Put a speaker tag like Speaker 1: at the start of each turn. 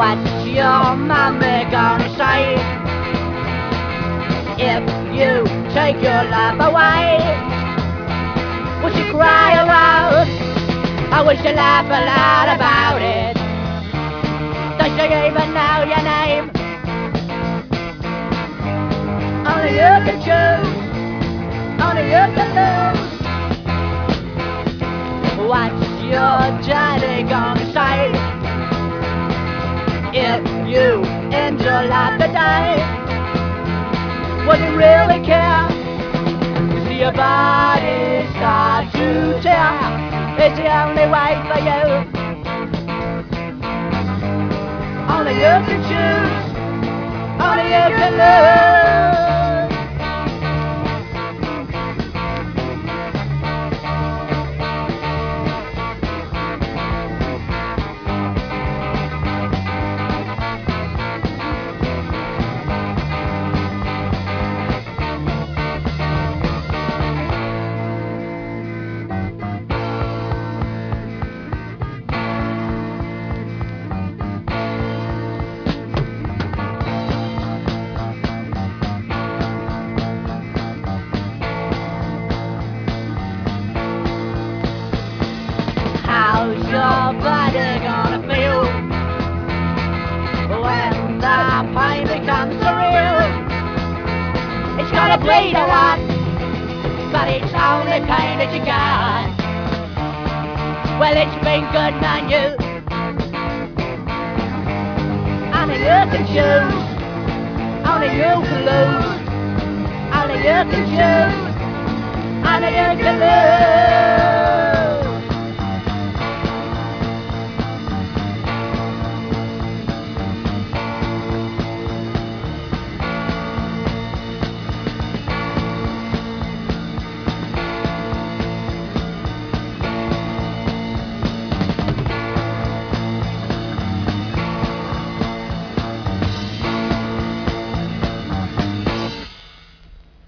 Speaker 1: What's your mama gonna say if you take your life away? Will she cry aloud, or will she laugh aloud about it? Does she even know your name? Only you can choose, only you can lose. What's your daddy gonna say if you end your life today? Would he really care to see your body start to tear? It's the only way for you. Only you can choose, only you can lose. How's your body gonna feel when the pain becomes real? It's gonna bleed a lot, but it's only pain that you got. Well, it's been good on you. Only you can choose, only you can lose. Only you can choose, only you can lose.